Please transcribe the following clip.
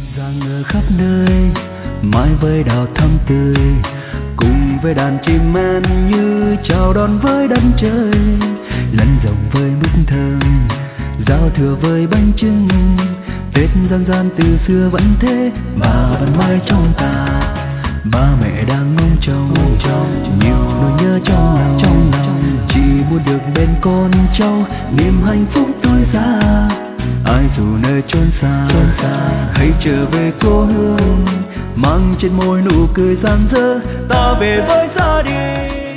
Giang ở khắp nơi mãi với đào thắm tươi, cùng với đàn chim én như chào đón với đất trời, lẫn rồng với mứt thơm, giao thừa với bánh chưng. Tết dân gian từ xưa vẫn thế, và vẫn mãi trong ta. Ba mẹ đang ngóng trông nhiều nỗi nhớ trong lòng, chỉ muốn được bên con cháu, niềm hạnh phúc tươi ra. Ai dù nơi chốn xa hãy trở về cố hương, mang trên môi nụ cười rạng rỡ, ta về với gia đình.